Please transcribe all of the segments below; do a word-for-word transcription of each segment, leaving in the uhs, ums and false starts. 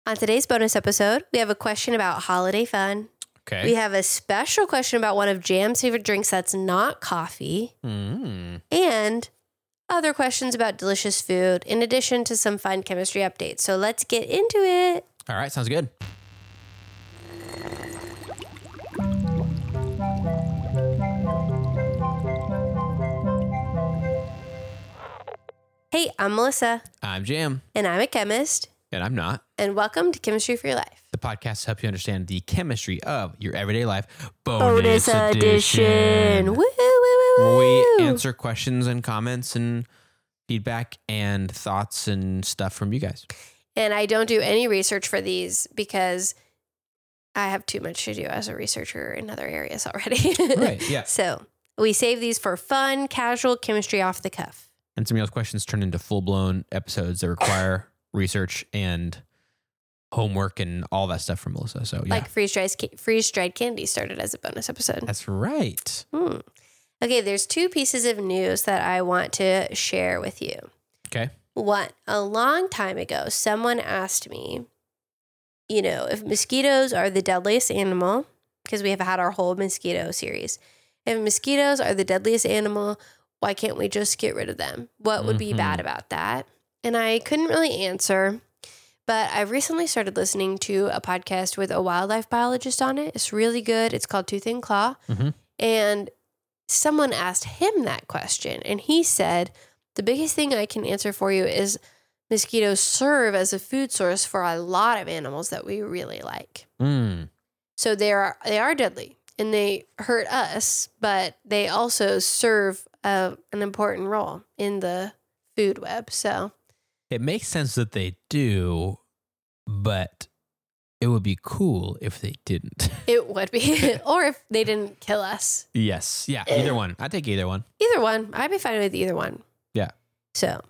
On today's bonus episode, we have a question about holiday fun. Okay. We have a special question about one of Jam's favorite drinks that's not coffee. Mm. And other questions about delicious food, in addition to some fun chemistry updates. So let's get into it. All right. Sounds good. Hey, I'm Melissa. I'm Jam. And I'm a chemist. And I'm not. And welcome to Chemistry for Your Life. The podcast helps you understand the chemistry of your everyday life. Bonus, Bonus edition. edition. Woo, woo, woo, woo. We answer questions and comments and feedback and thoughts and stuff from you guys. And I don't do any research for these because I have too much to do as a researcher in other areas already. Right, yeah. So we save these for fun, casual chemistry off the cuff. And some of those questions turn into full-blown episodes that require research and homework and all that stuff from Melissa. So yeah. Like freeze-dried, freeze-dried candy started as a bonus episode. That's right. Hmm. Okay, there's two pieces of news that I want to share with you. Okay. One, a long time ago, someone asked me, you know, if mosquitoes are the deadliest animal, because we have had our whole mosquito series. If mosquitoes are the deadliest animal, why can't we just get rid of them? What would be mm-hmm. bad about that? And I couldn't really answer, but I recently started listening to a podcast with a wildlife biologist on it. It's really good. It's called Tooth and Claw. Mm-hmm. And someone asked him that question, and he said, the biggest thing I can answer for you is mosquitoes serve as a food source for a lot of animals that we really like. Mm. So they are, they are deadly, and they hurt us, but they also serve a, an important role in the food web. So it makes sense that they do, but it would be cool if they didn't. It would be. Or if they didn't kill us. Yes. Yeah. Either one. I'd take either one. Either one. I'd be fine with either one. Yeah. So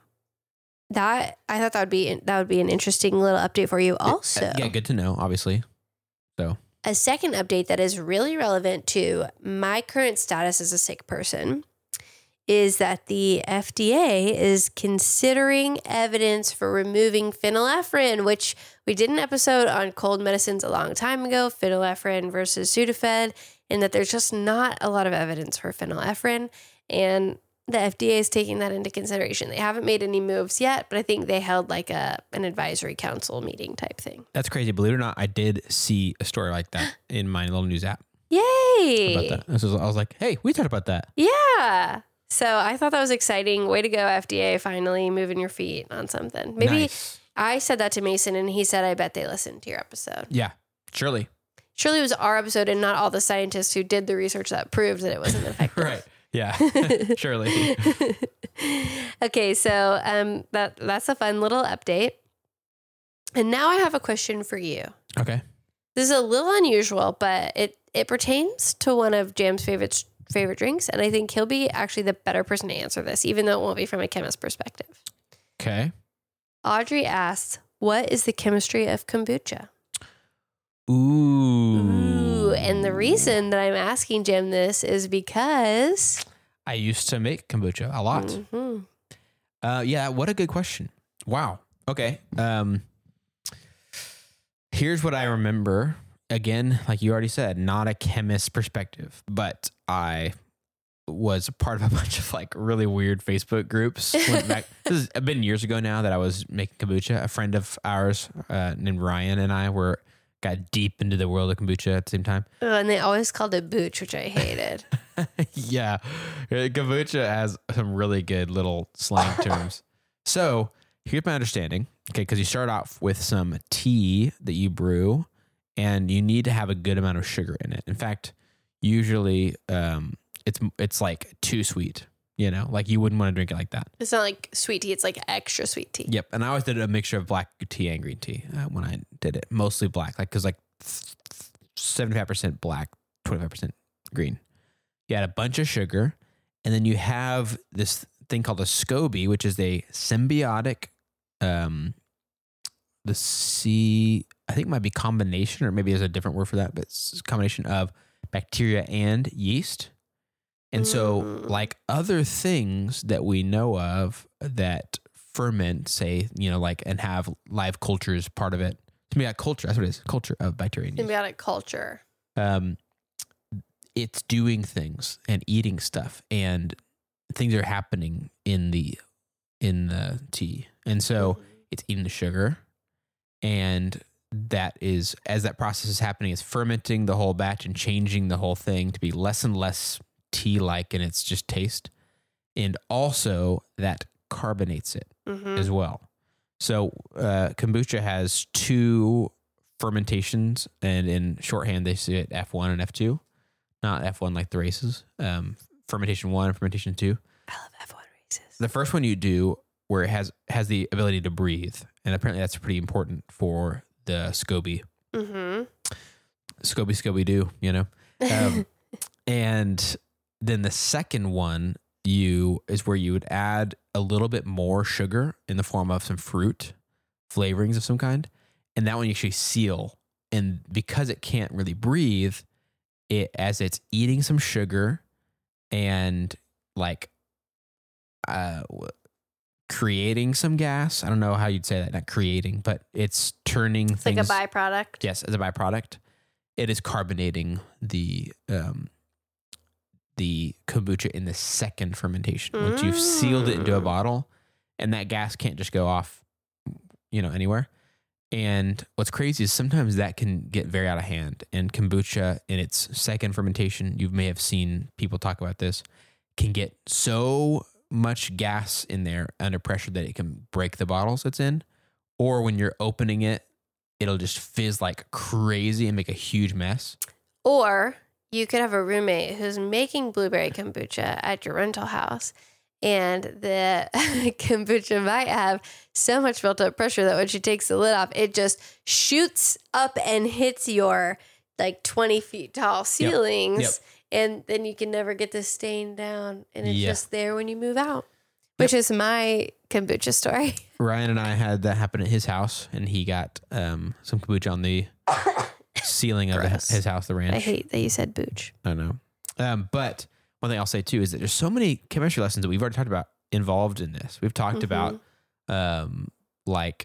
that, I thought that would be, that would be an interesting little update for you also. Uh, yeah. Good to know, obviously. So a second update that is really relevant to my current status as a sick person is that the F D A is considering evidence for removing phenylephrine, which we did an episode on cold medicines a long time ago, phenylephrine versus Sudafed, and that there's just not a lot of evidence for phenylephrine. And the F D A is taking that into consideration. They haven't made any moves yet, but I think they held like a an advisory council meeting type thing. That's crazy. Believe it or not, I did see a story like that in my little news app. Yay! About that. This was, I was like, hey, we talked about that. Yeah. So I thought that was exciting. Way to go, F D A, finally moving your feet on something. Maybe nice. I said that to Mason, and he said, I bet they listened to your episode. Yeah, surely. Surely it was our episode and not all the scientists who did the research that proved that it wasn't effective. Right. Yeah, surely. Okay, so um, that that's a fun little update. And now I have a question for you. Okay. This is a little unusual, but it, it pertains to one of Jam's favorite favorite drinks, and I think he'll be actually the better person to answer this, even though it won't be from a chemist perspective. Okay. Audrey asks, what is the chemistry of kombucha? Ooh. Ooh. And the reason that I'm asking Jim this is because I used to make kombucha a lot. Mm-hmm. Uh, yeah, what a good question. Wow. Okay. Um, here's what I remember. Again, like you already said, not a chemist perspective, but I was a part of a bunch of like really weird Facebook groups. Went back, this has been years ago now that I was making kombucha. A friend of ours uh, named Ryan and I were got deep into the world of kombucha at the same time. Oh, and they always called it booch, which I hated. Yeah, kombucha has some really good little slang terms. So here's my understanding. Okay, because you start off with some tea that you brew. And you need to have a good amount of sugar in it. In fact, usually um, it's it's like too sweet. You know, like you wouldn't want to drink it like that. It's not like sweet tea. It's like extra sweet tea. Yep. And I always did a mixture of black tea and green tea uh, when I did it. Mostly black, like because like seventy-five percent black, twenty-five percent green. You add a bunch of sugar, and then you have this thing called a SCOBY, which is a symbiotic. Um, the C. I think it might be combination, or maybe there's a different word for that, but it's a combination of bacteria and yeast. And so Mm. like other things that we know of that ferment, say, you know, like, and have live cultures part of it, symbiotic culture. That's what it is. Culture of bacteria. Symbiotic culture. Um, it's doing things and eating stuff, and things are happening in the in the tea, and so mm-hmm. it's eating the sugar, and that is as that process is happening, it's fermenting the whole batch and changing the whole thing to be less and less tea-like in its just taste, and also that carbonates it mm-hmm. as well. So uh, kombucha has two fermentations, and in shorthand they say it F one and F two, not F one like the races. Um, fermentation one and fermentation two. I love F one races. The first one you do where it has has the ability to breathe, and apparently that's pretty important for the SCOBY. Mm-hmm. SCOBY, SCOBY doo, you know. Um, and then the second one you is where you would add a little bit more sugar in the form of some fruit flavorings of some kind, and that one you actually seal. And because it can't really breathe, it as it's eating some sugar and like uh creating some gas. I don't know how you'd say that, not creating, but it's turning it's things like a byproduct. Yes, as a byproduct. It is carbonating the um the kombucha in the second fermentation. Mm. Once you've sealed it into a bottle, and that gas can't just go off, you know, anywhere. And what's crazy is sometimes that can get very out of hand. And kombucha in its second fermentation, you may have seen people talk about this, can get so much gas in there under pressure that it can break the bottles it's in. Or when you're opening it, it'll just fizz like crazy and make a huge mess. Or you could have a roommate who's making blueberry kombucha at your rental house, and the kombucha might have so much built up pressure that when she takes the lid off, it just shoots up and hits your like twenty feet tall ceilings. Yep. Yep. And then you can never get the stain down, and it's yep. just there when you move out, which yep. is my kombucha story. Ryan and I had that happen at his house, and he got um, some kombucha on the ceiling of the, his house, the ranch. I hate that you said booch. I know. Um, but one thing I'll say too is that there's so many chemistry lessons that we've already talked about involved in this. We've talked mm-hmm. about um, like,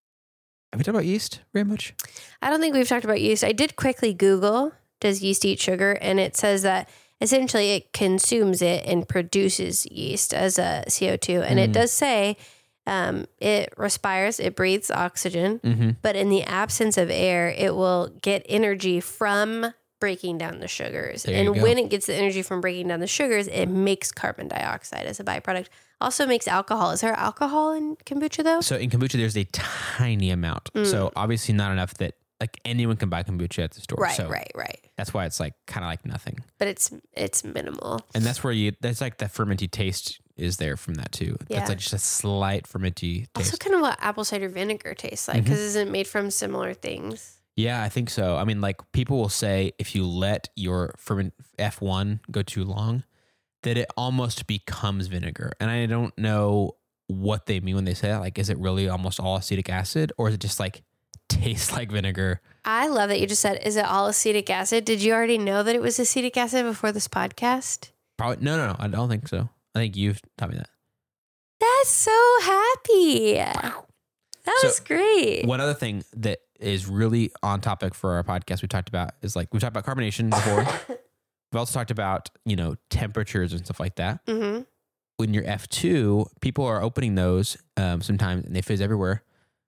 have we talked about yeast very much? I don't think we've talked about yeast. I did quickly Google, does yeast eat sugar? And it says that essentially it consumes it and produces yeast as a C O two. And mm. it does say um, it respires, it breathes oxygen, mm-hmm. but in the absence of air, it will get energy from breaking down the sugars. There and when it gets the energy from breaking down the sugars, it makes carbon dioxide as a byproduct. Also makes alcohol. Is there alcohol in kombucha though? So in kombucha, there's a tiny amount. Mm. So obviously not enough that like anyone can buy kombucha at the store. Right, so right, right. That's why it's like kind of like nothing. But it's it's minimal. And that's where you, that's like the fermenty taste is there from that too. Yeah. That's like just a slight fermenty taste. Also kind of what apple cider vinegar tastes like, because mm-hmm. isn't it made from similar things? Yeah, I think so. I mean, like people will say if you let your ferment F one go too long, that it almost becomes vinegar. And I don't know what they mean when they say that. Like, is it really almost all acetic acid, or is it just like tastes like vinegar? I love that you just said, is it all acetic acid? Did you already know that it was acetic acid before this podcast? Probably. No, no, no. I don't think so. I think you've taught me that. That's so happy. That so, was great. One other thing that is really on topic for our podcast we talked about is like, we've talked about carbonation before. We've also talked about, you know, temperatures and stuff like that. Mm-hmm. When you're F two, people are opening those um, sometimes and they fizz everywhere.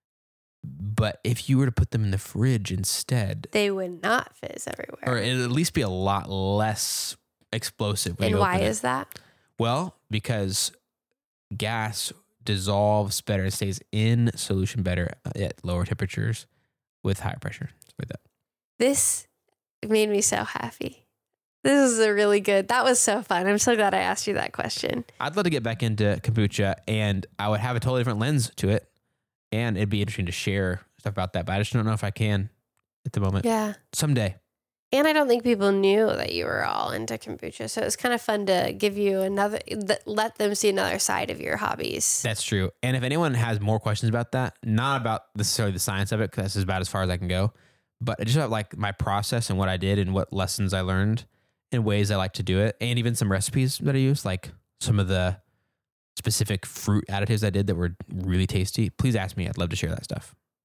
But if you were to put them in the fridge instead, they would not fizz everywhere. Or it'd at least be a lot less explosive. And why is that? Well, because gas dissolves better, it stays in solution better at lower temperatures with higher pressure. Like that. This made me so happy. This is a really good, that was so fun. I'm so glad I asked you that question. I'd love to get back into kombucha, and I would have a totally different lens to it. And it'd be interesting to share stuff about that, but I just don't know if I can at the moment. Yeah. Someday. And I don't think people knew that you were all into kombucha. So it was kind of fun to give you another, let them see another side of your hobbies. That's true. And if anyone has more questions about that, not about necessarily the science of it, because that's about as far as I can go, but just about like my process and what I did and what lessons I learned and ways I like to do it. And even some recipes that I use, like some of the specific fruit additives I did that were really tasty. Please ask me. I'd love to share that stuff.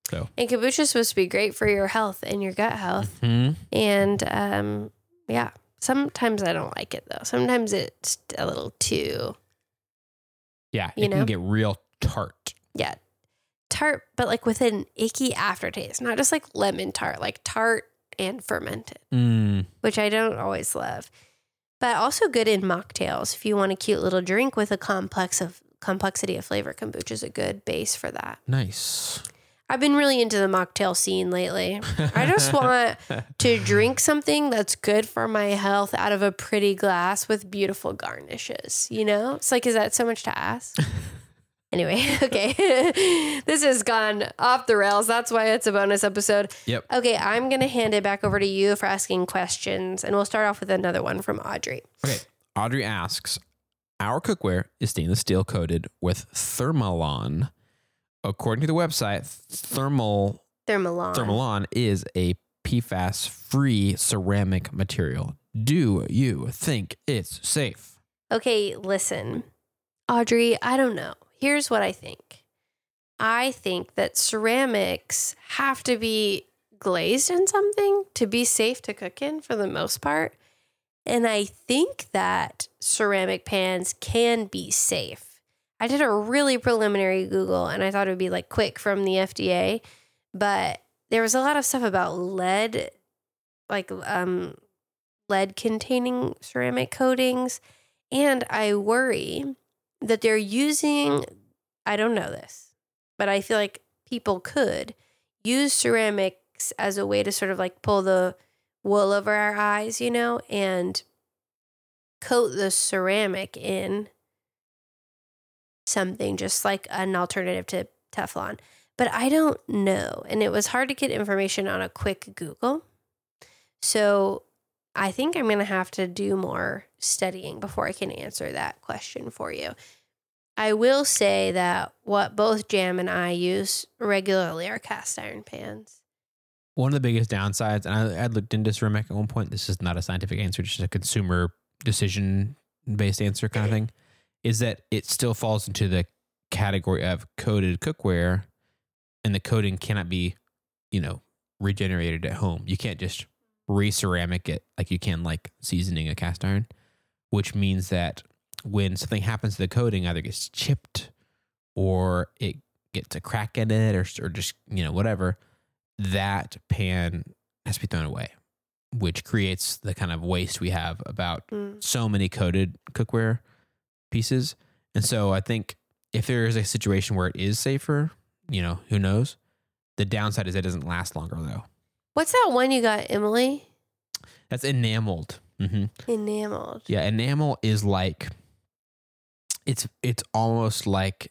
So, And kombucha is supposed to be great for your health and your gut health. mm-hmm. And um, yeah, sometimes I don't like it though. Sometimes it's a little too, yeah, you it know? can get real tart. yeah, tart, but like with an icky aftertaste, not just like lemon tart, like tart and fermented, Mm. which I don't always love. But also good in mocktails. If you want a cute little drink with a complex of complexity of flavor, kombucha is a good base for that. Nice. I've been really into the mocktail scene lately. I just want to drink something that's good for my health out of a pretty glass with beautiful garnishes. You know, it's like, is that so much to ask? Anyway, okay. This has gone off the rails. That's why it's a bonus episode. Yep. Okay, I'm going to hand it back over to you for asking questions, and we'll start off with another one from Audrey. Okay. Audrey asks, our cookware is stainless steel coated with Thermalon. According to the website, thermal Thermalon. Thermalon is a P FAS-free ceramic material. Do you think it's safe? Okay, listen. Audrey, I don't know. Here's what I think. I think that ceramics have to be glazed in something to be safe to cook in for the most part. And I think that ceramic pans can be safe. I did a really preliminary Google and I thought it would be like quick from the F D A, but there was a lot of stuff about lead, like um, lead containing ceramic coatings. And I worry that they're using, I don't know this, but I feel like people could use ceramics as a way to sort of like pull the wool over our eyes, you know, and coat the ceramic in something just like an alternative to Teflon. But I don't know. And it was hard to get information on a quick Google. So I think I'm going to have to do more studying before I can answer that question for you. I will say that what both Jam and I use regularly are cast iron pans. One of the biggest downsides, and I, I looked into ceramic at one point, this is not a scientific answer, just a consumer decision-based answer kind of thing, is that it still falls into the category of coated cookware, and the coating cannot be, you know, regenerated at home. You can't just re-ceramic it like you can like seasoning a cast iron, which means that when something happens to the coating, either gets chipped or it gets a crack in it or, or just, you know, whatever, that pan has to be thrown away, which creates the kind of waste we have about Mm. so many coated cookware pieces. And so I think if there is a situation where it is safer, you know, who knows? The downside is it doesn't last longer though. What's that one you got, Emily? That's enameled. Mm-hmm. Enameled. Yeah, enamel is like, it's it's almost like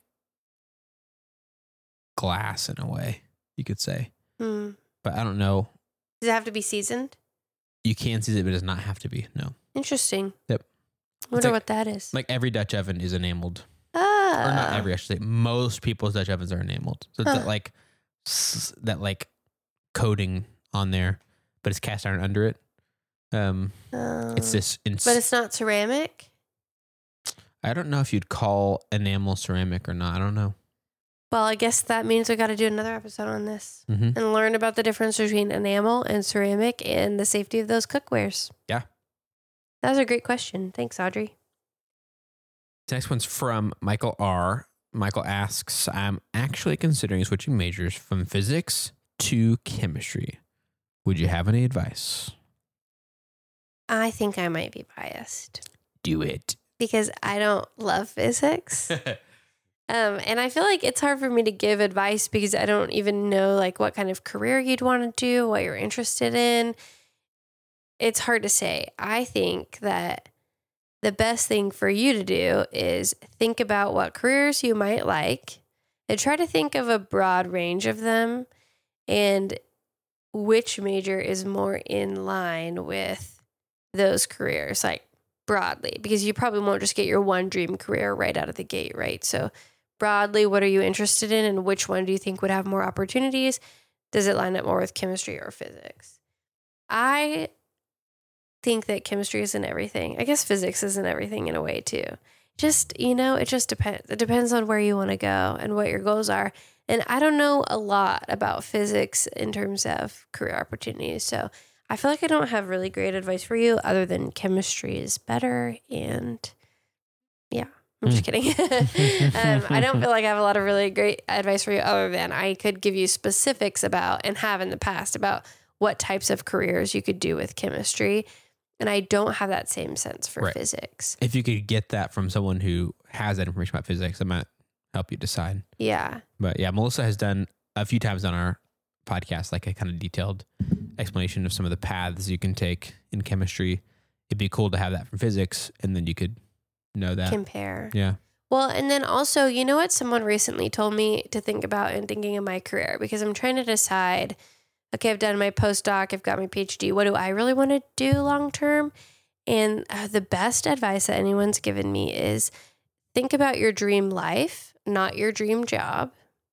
glass in a way, you could say. Hmm. But I don't know. Does it have to be seasoned? You can season it, but it does not have to be. No. Interesting. Yep. I wonder like- what that is. Like every Dutch oven is enameled. ah. Or not every, I should say. Most people's Dutch ovens are enameled. So it's Huh. that like, s- that like coating on there, but it's cast iron under it. Um, It's Um, this, ins- But it's not ceramic? I don't know if you'd call enamel ceramic or not. I don't know. Well, I guess that means we got to do another episode on this Mm-hmm. and learn about the difference between enamel and ceramic and the safety of those cookwares. Yeah. That was a great question. Thanks, Audrey. The next one's from Michael R. Michael asks, I'm actually considering switching majors from physics to chemistry. Would you have any advice? I think I might be biased Do it. because I don't love physics. Um, and I feel like it's hard for me to give advice because I don't even know like what kind of career you'd want to do, what you're interested in. It's hard to say. I think that the best thing for you to do is think about what careers you might like and try to think of a broad range of them and which major is more in line with those careers, like broadly, because you probably won't just get your one dream career right out of the gate, right? So broadly, what are you interested in and which one do you think would have more opportunities? Does it line up more with chemistry or physics? I think that chemistry isn't everything. I guess physics isn't everything in a way too. Just, you know, it just depends. It depends on where you want to go and what your goals are. And I don't know a lot about physics in terms of career opportunities. So I feel like I don't have really great advice for you other than chemistry is better. And yeah, I'm just kidding. um, I don't feel like I have a lot of really great advice for you other than I could give you specifics about and have in the past about what types of careers you could do with chemistry. And I don't have that same sense for Right. physics. If you could get that from someone who has that information about physics, that might help you decide. Yeah. But yeah, Melissa has done a few times on our podcast, like a kind of detailed explanation of some of the paths you can take in chemistry. It'd be cool to have that from physics, and then you could know that. Compare. Yeah. Well, and then also, you know what someone recently told me to think about in thinking of my career, because I'm trying to decide, okay, I've done my postdoc, I've got my PhD. What do I really want to do long term? And uh, the best advice that anyone's given me is think about your dream life, not your dream job,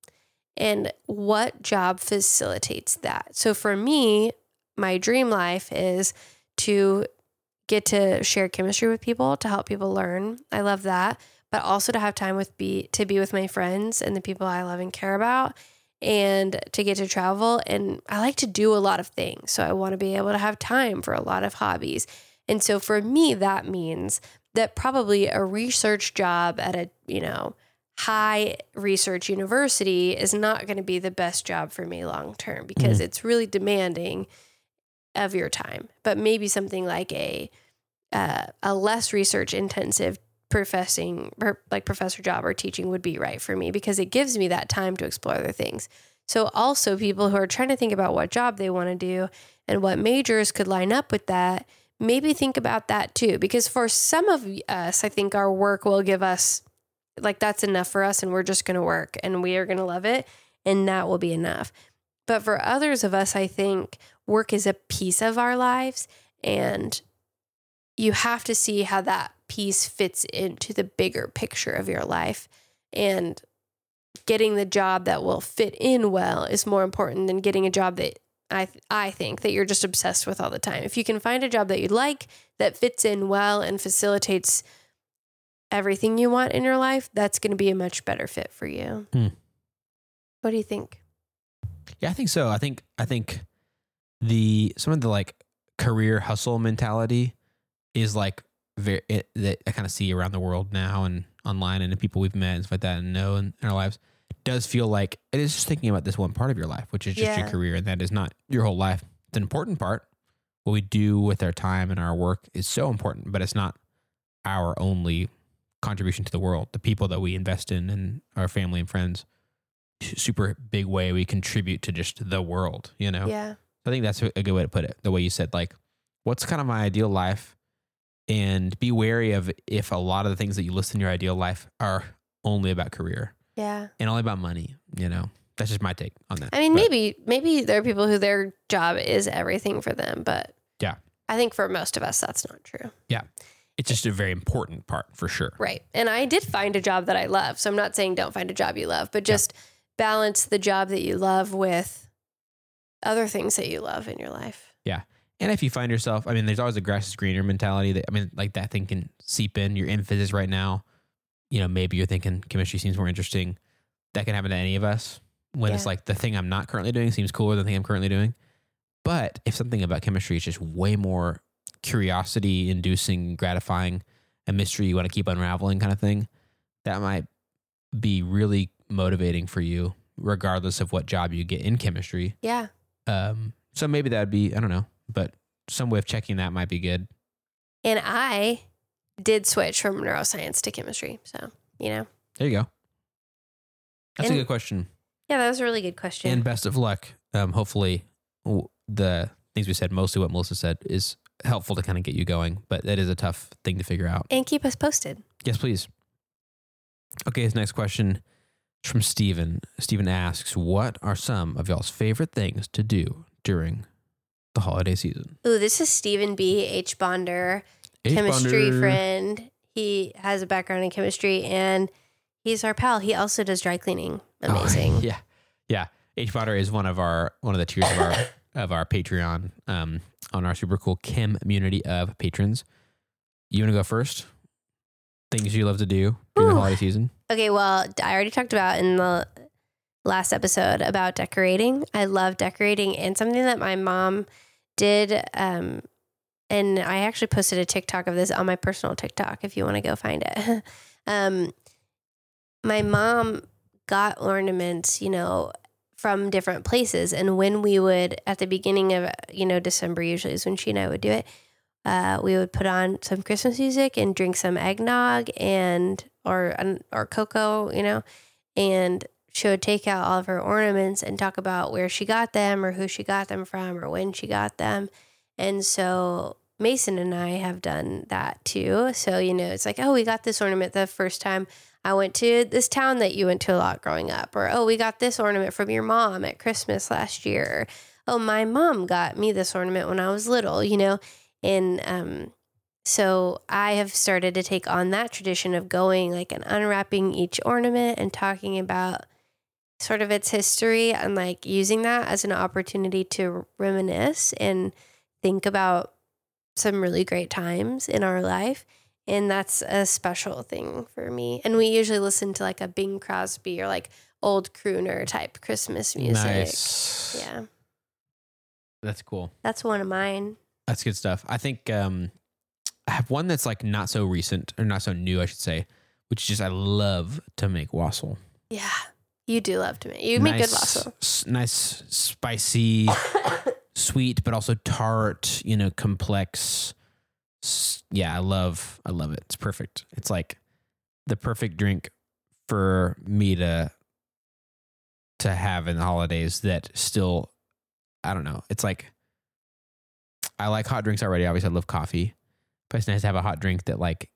and what job facilitates that. So for me, my dream life is to get to share chemistry with people, to help people learn. I love that. But also to have time with be to be with my friends and the people I love and care about, and to get to travel. And I like to do a lot of things. So I want to be able to have time for a lot of hobbies. And so for me, that means that probably a research job at a, you know, high research university is not going to be the best job for me long term, because Mm. it's really demanding of your time. But maybe something like a uh, a less research intensive professing or like professor job or teaching would be right for me, because it gives me that time to explore other things. So also people who are trying to think about what job they want to do and what majors could line up with that, maybe think about that too, because for some of us, I think our work will give us, like, that's enough for us and we're just going to work and we are going to love it and that will be enough. But for others of us, I think work is a piece of our lives, and you have to see how that piece fits into the bigger picture of your life. And getting the job that will fit in well is more important than getting a job that I I think that you're just obsessed with all the time. If you can find a job that you like, that fits in well and facilitates everything you want in your life, that's going to be a much better fit for you. Hmm. What do you think? Yeah, I think so. I think I think the some of the like career hustle mentality is like very it, that I kind of see around the world now and online and the people we've met and stuff like that and know in, in our lives, does feel like it is just thinking about this one part of your life, which is just Yeah. your career, and that is not your whole life. It's an important part. What we do with our time and our work is so important, but it's not our only contribution to the world. The people that we invest in and our family and friends, super big way we contribute to just the world, you know? Yeah. I think that's a good way to put it. The way you said, like, what's kind of my ideal life? And be wary of if a lot of the things that you list in your ideal life are only about career Yeah. and only about money, you know? That's just my take on that. I mean, But, maybe maybe there are people who their job is everything for them, but Yeah. I think for most of us that's not true. it's just a very important part for sure. Right. And I did find a job that I love. So I'm not saying don't find a job you love, but just balance the job that you love with other things that you love in your life. And if you find yourself, I mean, there's always a grass is greener mentality that, I mean, like that thing can seep in. You're in physics right now. You know, maybe you're thinking chemistry seems more interesting. That can happen to any of us when it's Yeah. like the thing I'm not currently doing seems cooler than the thing I'm currently doing. But if something about chemistry is just way more curiosity inducing, gratifying, a mystery you want to keep unraveling kind of thing, that might be really motivating for you, regardless of what job you get in chemistry. Yeah. Um, so maybe that'd be, I don't know, but some way of checking that might be good. And I did switch from neuroscience to chemistry. So, you know. There you go. That's And- a good question. Yeah, that was a really good question. And best of luck. Um, hopefully w- the things we said, mostly what Melissa said, is helpful to kind of get you going, but that is a tough thing to figure out. and keep us posted. Yes, please. Okay, his next question is from Steven. Steven asks, what are some of y'all's favorite things to do during the holiday season? Ooh, this is Stephen B. H. Bonder, chemistry H-Bonder. friend. He has a background in chemistry and he's our pal. He also does dry cleaning. Amazing. Oh, yeah. Yeah. H Potter is one of our one of the tiers of our of our Patreon um on our super cool Chem community of patrons. You want to go first? Things you love to do during Ooh. the holiday season? Okay, well, I already talked about in the last episode about decorating. I love decorating, and something that my mom did, um, and I actually posted a TikTok of this on my personal TikTok if you want to go find it. um, my mom got ornaments, you know, from different places. And when we would, at the beginning of, you know, December usually is when she and I would do it, uh, we would put on some Christmas music and drink some eggnog and, or, or cocoa, you know, and she would take out all of her ornaments and talk about where she got them or who she got them from or when she got them. And so Mason and I have done that too. So, you know, it's like, oh, we got this ornament the first time I went to this town that you went to a lot growing up. Or, oh, we got this ornament from your mom at Christmas last year. Oh, my mom got me this ornament when I was little, you know. And um, so I have started to take on that tradition of going like and unwrapping each ornament and talking about sort of its history and like using that as an opportunity to reminisce and think about some really great times in our life. And that's a special thing for me. And we usually listen to like a Bing Crosby or like old crooner type Christmas music. Nice. Yeah. That's cool. That's one of mine. That's good stuff. I think um, I have one that's like not so recent or not so new, I should say, which is just I love to make wassail. Yeah. You do love to make. You make nice, good wassail. S- nice, spicy, sweet, but also tart, you know, complex. Yeah, I love, I love it. It's perfect. It's like the perfect drink for me to, to have in the holidays that still, I don't know. It's like, I like hot drinks already. Obviously I love coffee, but it's nice to have a hot drink that like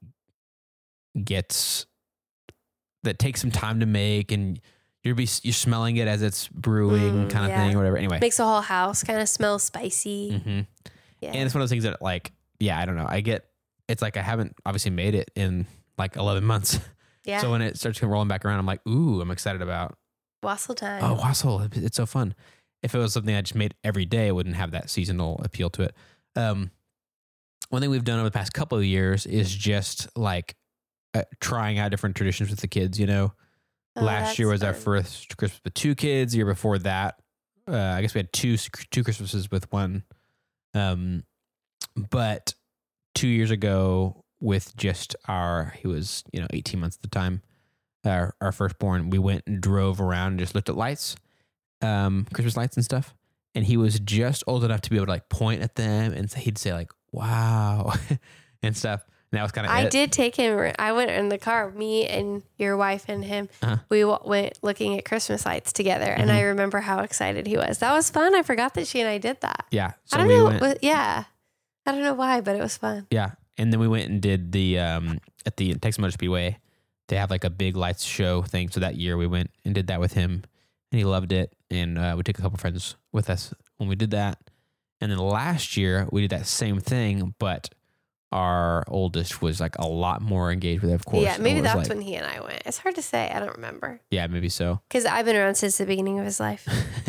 gets, that takes some time to make and you're be, you're smelling it as it's brewing mm, kind of yeah. thing or whatever. Anyway. Makes the whole house kind of smell spicy. Mm-hmm. Yeah. And it's one of those things that like, yeah, I don't know. I get, it's like I haven't obviously made it in like eleven months. Yeah. So when it starts rolling back around, I'm like, ooh, I'm excited about wassail time. Oh, wassail. It's so fun. If it was something I just made every day, it wouldn't have that seasonal appeal to it. Um, one thing we've done over the past couple of years is just like uh, trying out different traditions with the kids, you know. Oh, Last year was fun. Our first Christmas with two kids. The year before that, uh, I guess we had two two Christmases with one. Um, but two years ago, with just our, he was you know eighteen months at the time, our our firstborn, we went and drove around and just looked at lights, um, Christmas lights and stuff. And he was just old enough to be able to like point at them, and he'd say like "wow" and stuff. And that was kind of. I it. did take him. I went in the car, me and your wife and him. Uh-huh. We w- went looking at Christmas lights together, mm-hmm. and I remember how excited he was. That was fun. I forgot that she and I did that. Yeah, so I don't we know. Went, but yeah, I don't know why, but it was fun. Yeah, and then we went and did the um, at the Texas Motor Speedway. They have like a big lights show thing. So that year we went and did that with him, and he loved it. And uh, we took a couple friends with us when we did that. And then last year we did that same thing, but our oldest was like a lot more engaged with it, of course. Yeah, maybe that's like, when he and I went. It's hard to say. I don't remember. Yeah, maybe so. Because I've been around since the beginning of his life.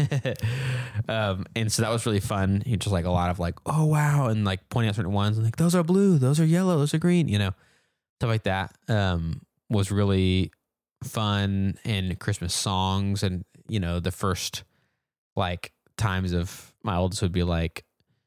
um, and so that was really fun. He just like a lot of like, oh, wow. And like pointing out certain ones and like, those are blue, those are yellow, those are green, you know, stuff like that um, was really fun. And Christmas songs and, you know, the first like times of my oldest would be like,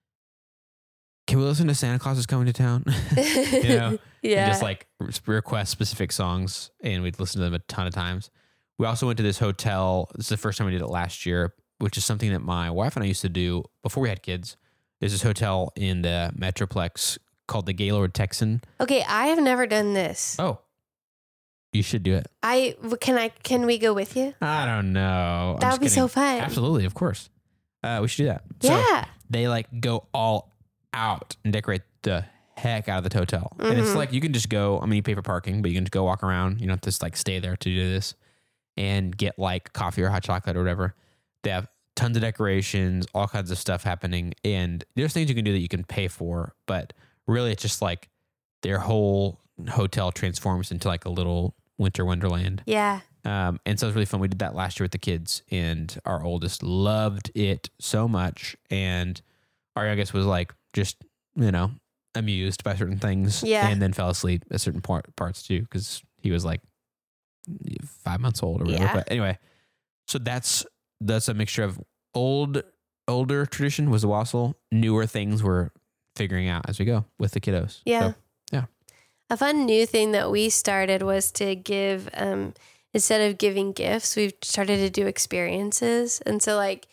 can we listen to Santa Claus is Coming to Town? you know, yeah. And just like request specific songs, and we'd listen to them a ton of times. We also went to this hotel. This is the first time we did it last year, which is something that my wife and I used to do before we had kids. There's this hotel in the Metroplex called the Gaylord Texan. Okay, I have never done this. Oh, you should do it. I can I can we go with you? I don't know. That would be so fun. Absolutely, of course. Uh, we should do that. Yeah. So they like go all out and decorate the heck out of the hotel. Mm-hmm. And it's like, you can just go, I mean, you pay for parking, but you can just go walk around. You don't have to just like stay there to do this and get like coffee or hot chocolate or whatever. They have tons of decorations, all kinds of stuff happening. And there's things you can do that you can pay for, but really it's just like their whole hotel transforms into like a little winter wonderland. Yeah. Um, and so it was really fun. We did that last year with the kids, and our oldest loved it so much. And our youngest was like, just, you know, amused by certain things. Yeah. And then fell asleep at certain part, parts too, because he was like five months old or whatever. Yeah. But anyway, So that's that's a mixture of old older tradition was the wassail, newer things we're figuring out as we go with the kiddos. Yeah. So, yeah. A fun new thing that we started was to give, um, instead of giving gifts, we've started to do experiences. And so like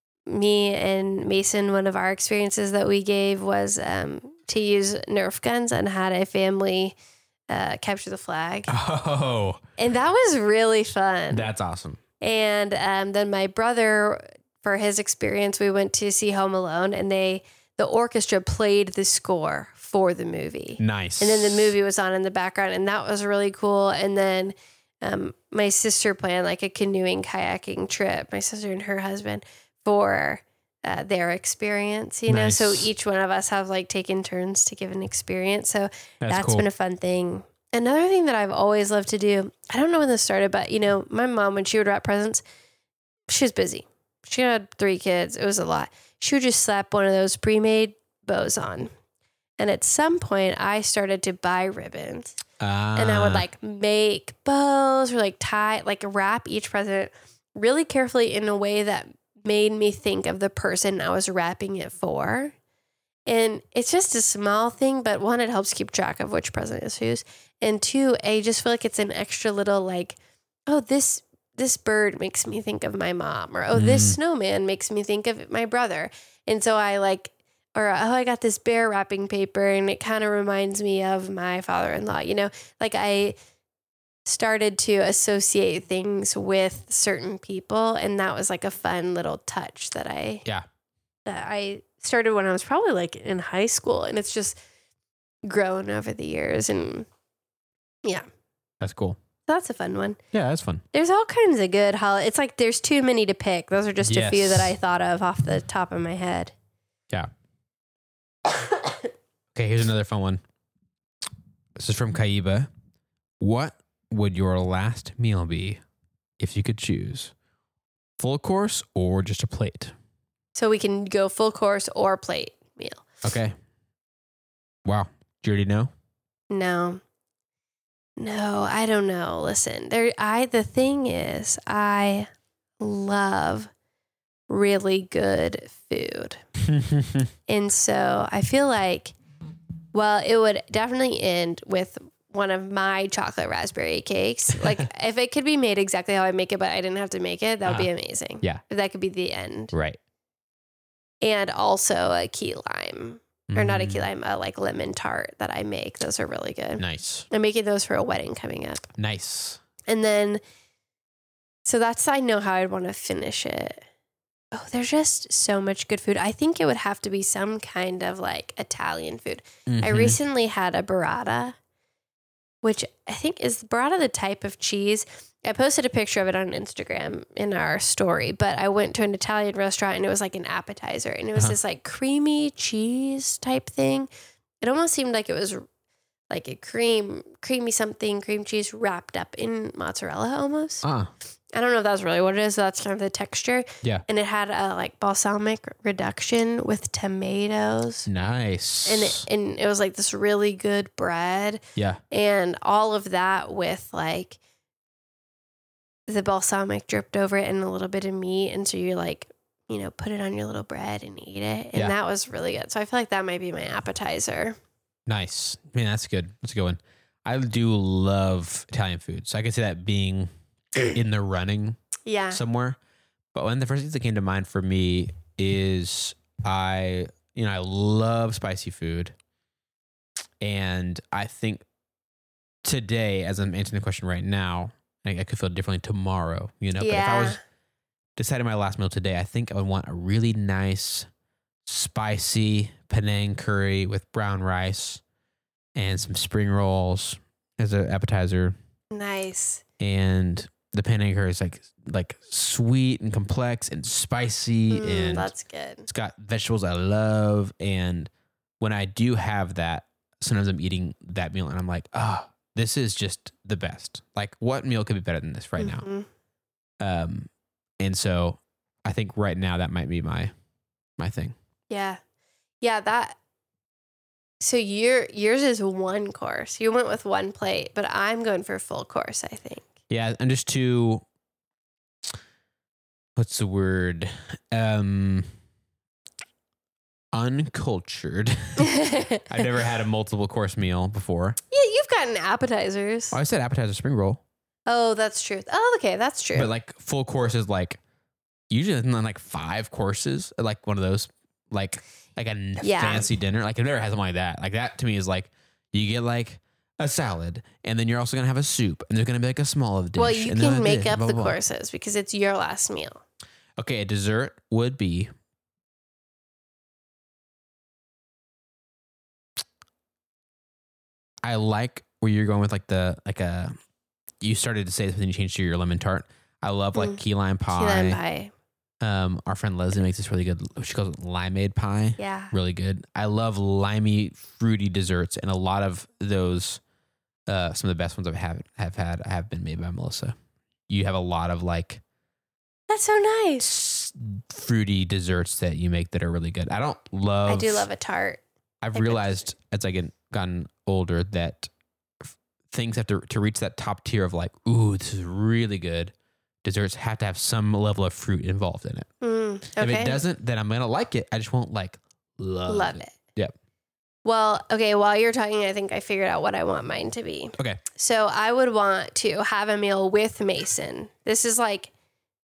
me and Mason, one of our experiences that we gave was um, to use Nerf guns and had a family uh, capture the flag. Oh. And that was really fun. That's awesome. And um, then my brother, for his experience, we went to see Home Alone, and they the orchestra played the score for the movie. Nice. And then the movie was on in the background, and that was really cool. And then um, my sister planned like a canoeing, kayaking trip, my sister and her husband, for uh, their experience, you Nice. know? So each one of us have like taken turns to give an experience. So That's that's cool. been a fun thing. Another thing that I've always loved to do, I don't know when this started, but you know, my mom, when she would wrap presents, she was busy. She had three kids. It was a lot. She would just slap one of those pre-made bows on. And at some point I started to buy ribbons Uh, and I would like make bows or like tie, like wrap each present really carefully in a way that made me think of the person I was wrapping it for. And it's just a small thing, but one, it helps keep track of which present is whose. And two, I just feel like it's an extra little like, oh, this this bird makes me think of my mom, or oh, Mm. this snowman makes me think of my brother. And so I like, or oh, I got this bear wrapping paper and it kind of reminds me of my father-in-law, you know, like I started to associate things with certain people. And that was like a fun little touch that I, Yeah. that I started when I was probably like in high school, and it's just grown over the years. And yeah, That's cool. that's a fun one. Yeah, that's fun. There's all kinds of good holidays. It's like there's too many to pick. Those are just a few Yes. that I thought of off the top of my head. Yeah. Okay, here's another fun one. This is from Kaiba. What would your last meal be if you could choose? Full course or just a plate? So we can go full course or plate meal. Okay. Wow. Do you already know? No. No, I don't know. Listen, there I the thing is, I love really good food. And so I feel like, well, it would definitely end with one of my chocolate raspberry cakes. Like if it could be made exactly how I make it, but I didn't have to make it, that would be amazing. Yeah. If that could be the end. Right. And also a key lime, or not a key Mm, lime, a like lemon tart that I make. Those are really good. Nice. I'm making those for a wedding coming up. Nice. And then, so that's, I know how I'd want to finish it. Oh, there's just so much good food. I think it would have to be some kind of like Italian food. I Mhm. recently had a burrata, which I think is burrata the type of cheese. I posted a picture of it on Instagram in our story, but I went to an Italian restaurant and it was like an appetizer, and it was Uh-huh. this like creamy cheese type thing. It almost seemed like it was like a cream, creamy something, cream cheese wrapped up in mozzarella almost. Ah, I don't know if that's really what it is. So that's kind of the texture. yeah. And it had a like balsamic reduction with tomatoes. Nice. And it, and it was like this really good bread, yeah. and all of that with like the balsamic dripped over it and a little bit of meat. And so you're like, you know, put it on your little bread and eat it. And Yeah. that was really good. So I feel like that might be my appetizer. Nice. Man, that's good. That's a good one. I do love Italian food. So I could see that being in the running Yeah. somewhere. But one of the first things that came to mind for me is I, you know, I love spicy food. And I think today, as I'm answering the question right now, I, I could feel differently tomorrow, you know. But if I Yeah. was deciding my last meal today, I think I would want a really nice, spicy Penang curry with brown rice and some spring rolls as an appetizer. Nice. And the Penang curry is like like sweet and complex and spicy, Mm, and that's good. it's got vegetables I love. And when I do have that, sometimes I'm eating that meal and I'm like, oh, this is just the best. Like, what meal could be better than this right Mhm. now? Um, and so I think right now that might be my my thing. Yeah. Yeah, that so your yours is one course. You went with one plate, but I'm going for full course, I think. Yeah, I'm just too. what's the word? Um, uncultured. I've never had a multiple course meal before. Yeah, you've gotten appetizers. Oh, I said appetizer spring roll. Oh, that's true. Oh, okay, that's true. But like full course is like usually it's not like five courses, like one of those, like like a Yeah. fancy dinner. Like I've never had something like that. Like that to me is like you get like a salad, and then you're also gonna have a soup, and there's gonna be like a small of dish. Well, you and then can a make dish, up blah, the blah, blah. courses because it's your last meal. Okay, a dessert would be I like where you're going with like the like a you started to say this, but then you changed to your lemon tart. I love like Mm. key lime pie. Key lime pie. Um, our friend Leslie makes this really good. She calls it limeade pie. Yeah. Really good. I love limey, fruity desserts, and a lot of those, uh, some of the best ones I've have have had have been made by Melissa. You have a lot of like That's so nice. s- fruity desserts that you make that are really good. I don't love. I do love a tart. I've I could- realized as I get gotten older that f- things have to to reach that top tier of like, ooh, this is really good. Desserts have to have some level of fruit involved in it. Mm, If okay. it doesn't, then I'm gonna like it. I just won't like love, Love it. Yep. Well, okay, while you're talking, I think I figured out what I want mine to be. Okay. So I would want to have a meal with Mason. This is like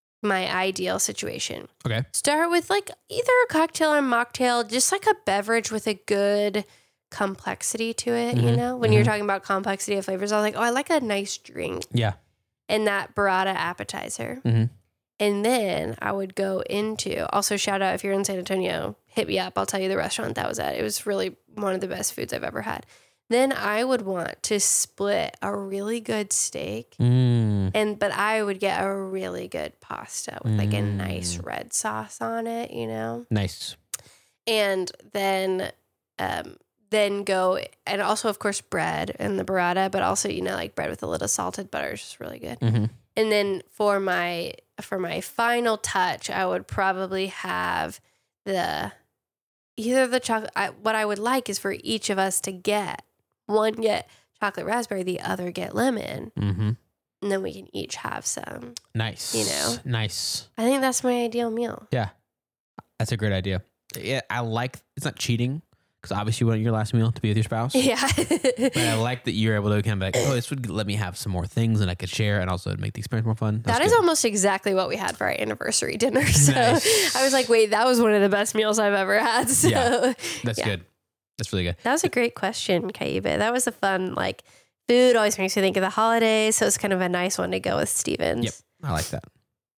my ideal situation. Okay. Start with like either a cocktail or a mocktail, just like a beverage with a good complexity to it, you Mhm, know? When you're mhm. talking about complexity of flavors, I was like, oh, I like a nice drink Yeah. and that burrata appetizer. Mhm. And then I would go into, also shout out if you're in San Antonio, hit me up. I'll tell you the restaurant that was at. It was really one of the best foods I've ever had. Then I would want to split a really good steak. Mm. And but I would get a really good pasta with like a nice Mm. red sauce on it, you know? Nice. And then um then go and also of course bread and the burrata, but also, you know, like bread with a little salted butter is just really good. Mm-hmm. And then for my for my final touch, I would probably have the either the chocolate. I, what I would like is for each of us to get one get chocolate raspberry, the other get lemon, Mm-hmm. and then we can each have some. Nice. You know? Nice. I think that's my ideal meal. Yeah. That's a great idea. Yeah, I like it's not cheating because obviously you want your last meal to be with your spouse. Yeah. But I like that you're able to kind of be like, oh, this would let me have some more things and I could share and also make the experience more fun. That's That is good. almost exactly what we had for our anniversary dinner. So Nice. I was like, wait, that was one of the best meals I've ever had. So Yeah. That's yeah. good. That's really good. That was a great question, Kaiba. That was a fun, like, food always makes me think of the holidays. So it's kind of a nice one to go with Stevens. Yep. I like that.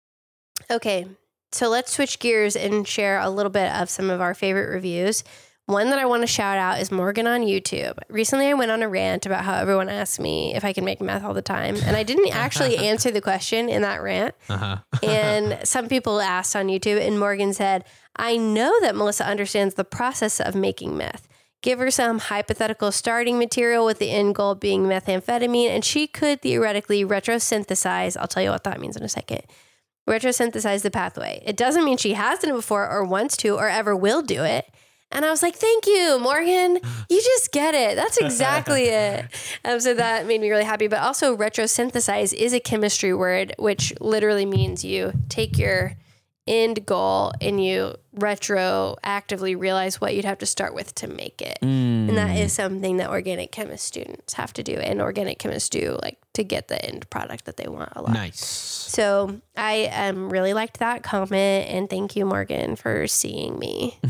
Okay. So let's switch gears and share a little bit of some of our favorite reviews. One that I want to shout out is Morgan on YouTube. Recently, I went on a rant about how everyone asks me if I can make meth all the time. And I didn't actually answer the question in that rant. Uh-huh. And some people asked on YouTube, and Morgan said, I know that Melissa understands the process of making meth. Give her some hypothetical starting material with the end goal being methamphetamine, and she could theoretically retrosynthesize. I'll tell you what that means in a second. Retrosynthesize the pathway. It doesn't mean she has done it before or wants to or ever will do it. And I was like, thank you, Morgan. You just get it. That's exactly it. Um, so that made me really happy. But also retrosynthesize is a chemistry word, which literally means you take your end goal and you retroactively realize what you'd have to start with to make it. Mm. And that is something that organic chemist students have to do, and organic chemists do, like, to get the end product that they want a lot. Nice. So I um, really liked that comment, and thank you, Morgan, for seeing me.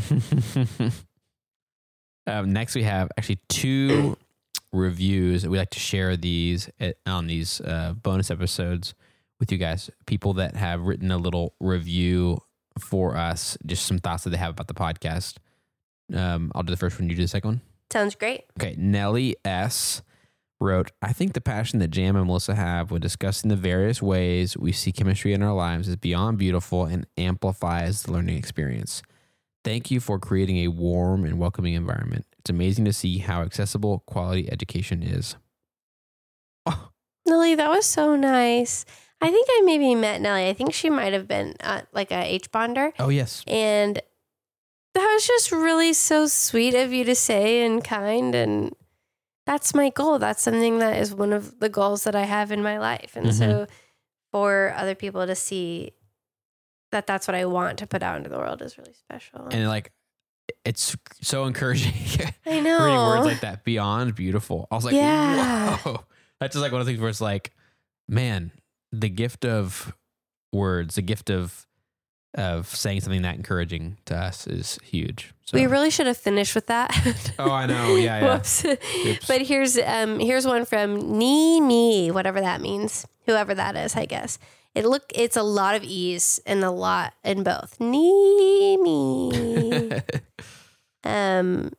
um, next, we have actually two reviews. We like to share these at, on these uh, bonus episodes with you guys. People that have written a little review for us, just some thoughts that they have about the podcast. Um, I'll do the first one. You do the second one. Sounds great. Okay, Nellie S. wrote, I think the passion that Jam and Melissa have when discussing the various ways we see chemistry in our lives is beyond beautiful and amplifies the learning experience. Thank you for creating a warm and welcoming environment. It's amazing to see how accessible quality education is. Oh, Nelly, that was so nice. I think I maybe met Nelly. I think she might have been uh, like a H bonder. oh yes. And that was just really so sweet of you to say and kind. And that's my goal. That's something that is one of the goals that I have in my life. And Mhm. so for other people to see that that's what I want to put out into the world is really special. And like, it's so encouraging. I know. Reading words like that, beyond beautiful. I was like, Yeah. whoa. That's just like one of the things where it's like, man, the gift of words, the gift of of saying something that encouraging to us is huge. So. We really should have finished with that. Oh, I know. Yeah, yeah. Whoops. But here's um here's one from Nee Me, whatever that means. Whoever that is, I guess. It look it's a lot of E's and a lot in both. Nee Me. um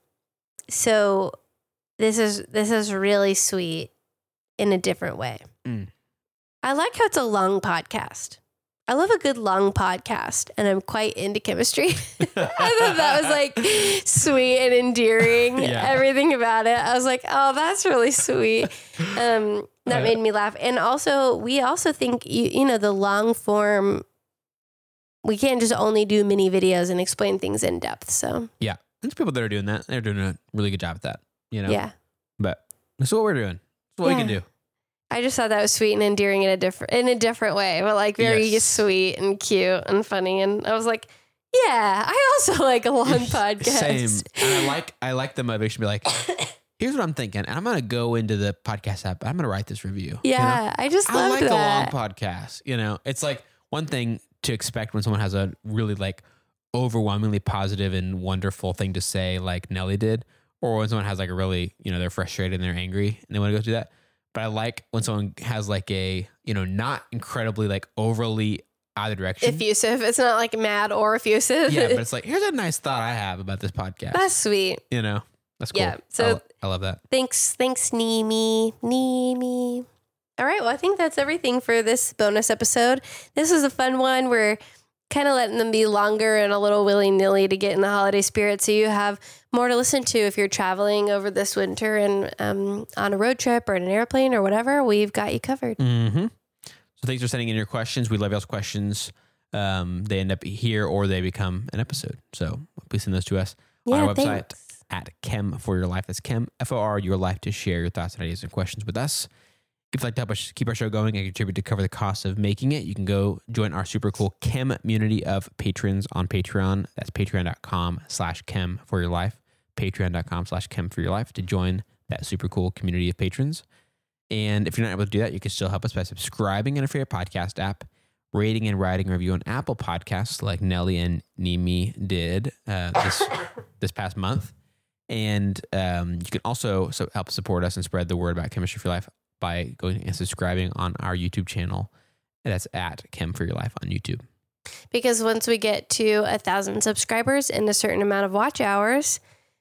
so this is this is really sweet in a different way. Mm. I like how it's a long podcast. I love a good long podcast, and I'm quite into chemistry. I thought that was like sweet and endearing. Yeah. Everything about it. I was like, oh, that's really sweet. Um, that made me laugh. And also, we also think, you, you know, the long form, we can't just only do mini videos and explain things in depth. So, Yeah. There's people that are doing that. They're doing a really good job at that, you know? yeah. But that's what we're doing. That's what Yeah. we can do. I just thought that was sweet and endearing in a different in a different way, but like very Yes. sweet and cute and funny. And I was like, yeah, I also like a long podcast. Same. And I like I like the motivation to be like, here's what I'm thinking. And I'm gonna go into the podcast app. I'm gonna write this review. you know? Yeah, I just I love like that. a long podcast. You know, it's like one thing to expect when someone has a really like overwhelmingly positive and wonderful thing to say, like Nelly did, or when someone has like a really, you know, they're frustrated and they're angry and they want to go through that. But I like when someone has like a, you know, not incredibly like overly either direction. Effusive. It's not like mad or effusive. Yeah, but it's like, here's a nice thought I have about this podcast. That's sweet. You know, that's cool. Yeah, so- I, I love that. Thanks, thanks, Neemi, Neemi. All right, well, I think that's everything for this bonus episode. This was a fun one. We're kind of letting them be longer and a little willy-nilly to get in the holiday spirit, so you have more to listen to if you're traveling over this winter and um, on a road trip or in an airplane or whatever. We've got you covered. Mm-hmm. So thanks for sending in your questions. We love y'all's questions. Um, they end up here or they become an episode. So please send those to us on Yeah, our website thanks. at Chem for Your Life. That's Chem, F O R, Your Life, to share your thoughts and ideas and questions with us. If you'd like to help us keep our show going and contribute to cover the cost of making it, you can go join our super cool Chem community of patrons on Patreon. That's patreon.com slash Chem for Your Life. Patreon.com slash Chem for Your Life to join that super cool community of patrons. And if you're not able to do that, you can still help us by subscribing in a favorite podcast app, rating and writing a review on Apple Podcasts like Nelly and Neemi did uh, this this past month. And um, you can also so help support us and spread the word about Chemistry for Life by going and subscribing on our YouTube channel. That's at Chem for Your Life on YouTube. Because once we get to a thousand subscribers and a certain amount of watch hours,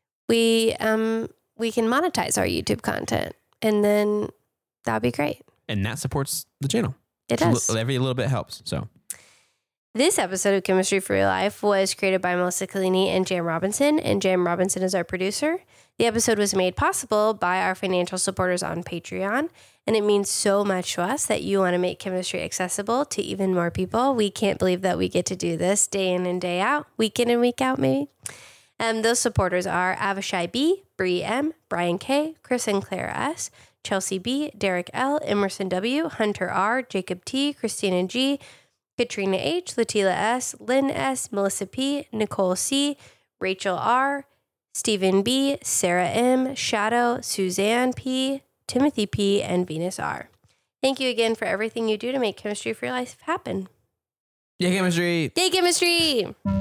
we um we can monetize our YouTube content, and then that'd be great. And that supports the channel. It does. Every little bit helps. So This episode of Chemistry for Your Life was created by Melissa Collini and Jam Robinson, and Jam Robinson is our producer. The episode was made possible by our financial supporters on Patreon, and it means so much to us that you want to make chemistry accessible to even more people. We can't believe that we get to do this day in and day out, week in and week out, maybe. Um, those supporters are Avishai B, Bree M, Brian K, Chris and Claire S, Chelsea B, Derek L, Emerson W, Hunter R, Jacob T, Christina G, Katrina H, Latila S, Lynn S, Melissa P, Nicole C, Rachel R, Stephen B, Sarah M, Shadow, Suzanne P, Timothy P, and Venus R. Thank you again for everything you do to make Chemistry for Your Life happen. yeah, chemistry. Yay, chemistry!